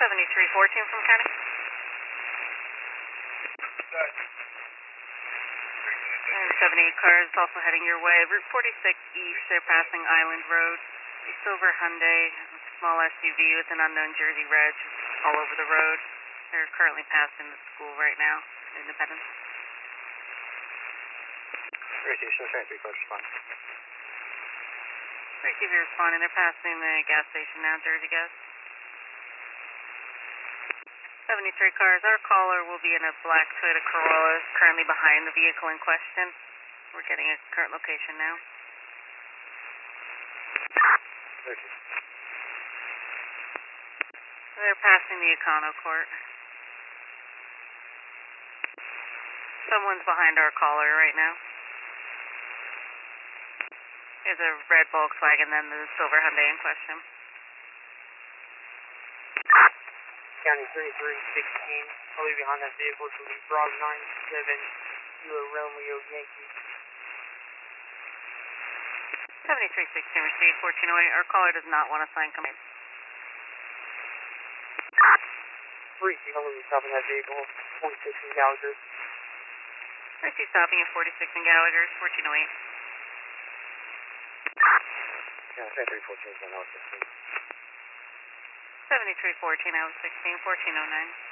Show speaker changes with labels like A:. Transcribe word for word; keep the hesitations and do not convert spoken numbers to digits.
A: seventy-three fourteen from County. And seventy-eight cars also heading your way. Route forty-six east, they're passing Island Road. A silver Hyundai, small S U V with an unknown Jersey reg all over the road. They're currently passing the school right now, Independence.
B: Receiver, three cars respond.
A: Receiver responding, they're passing the gas station now, Jersey Gas. seventy-three cars, our caller will be in a black Toyota Corolla, currently behind the vehicle in question. We're getting a current location now.
B: thirty.
A: They're passing the Econo Court. Someone's behind our caller right now. There's a red Volkswagen, then the silver Hyundai in question.
C: County thirty-three sixteen, I'll be behind that vehicle, which will be Bravo nine seven, Kilo Romeo Yankee.
A: seventy-three sixteen, received fourteen oh eight. Our caller does not want to sign command.
C: Receive, I'm going to be stopping that vehicle, forty-six in Gallagher.
A: Receive stopping at forty-six in Gallagher, fourteen oh eight.
B: Yeah, seventy-three fourteen is one out sixteen.
A: seventy-three fourteen, I was sixteen, fourteen oh nine.